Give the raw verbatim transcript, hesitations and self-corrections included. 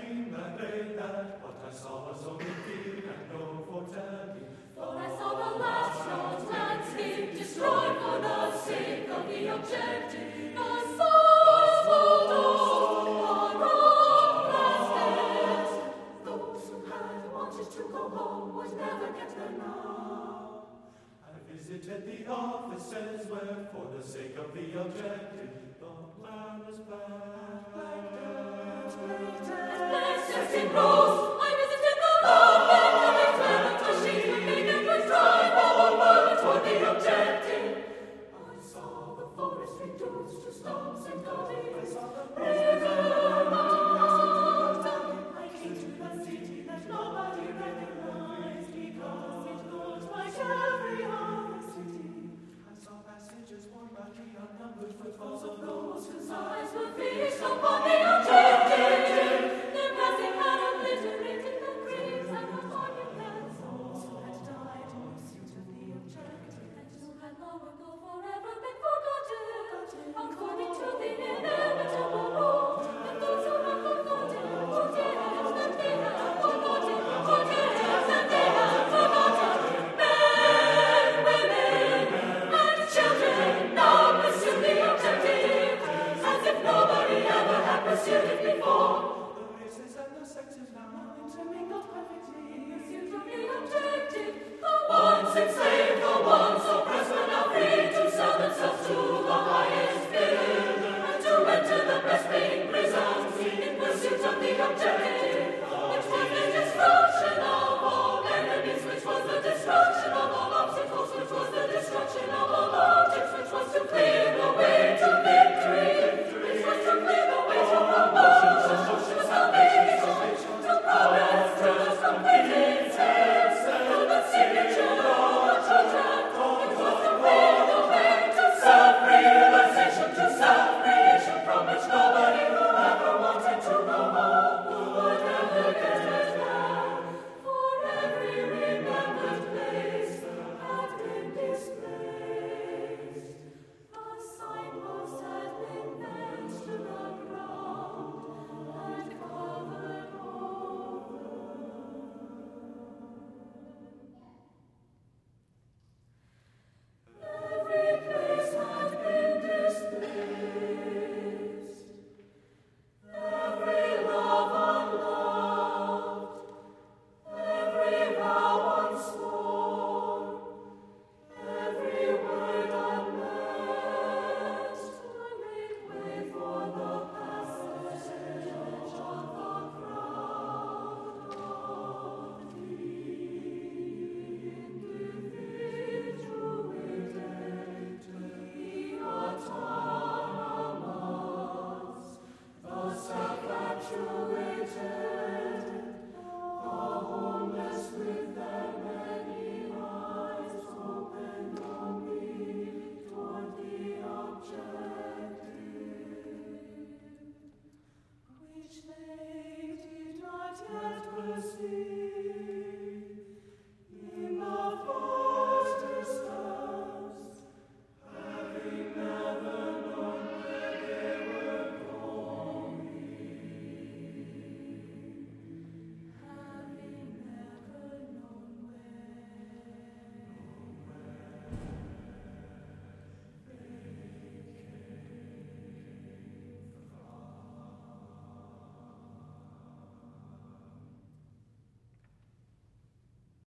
dream that day that what I saw was only fear and no foretelling. For I saw the last short landscape destroyed for the sake of the objective. I saw the restless. Those who had wanted to go home would never get there now. I visited the offices where, for the sake of the objective, the plan was planned. As in rows, I visited the love factories where the machines were made and would drive forward toward the objective. I saw the forest reduced to stumps and gullies. I came to the city that nobody recognized because it looked like every other city. I saw passages worn by the unnumbered footfalls of those Whose eyes were fixed upon the objective. Their passing had obliterated the graves and the monuments. Those who had died in pursuit of the objective, and who had long ago forever been forgotten, according to the inevitable rule. And those who have forgotten, forget that they have forgotten, forget that they have forgotten. Men, women, and children now pursue the objective, as if nobody ever had pursued it before.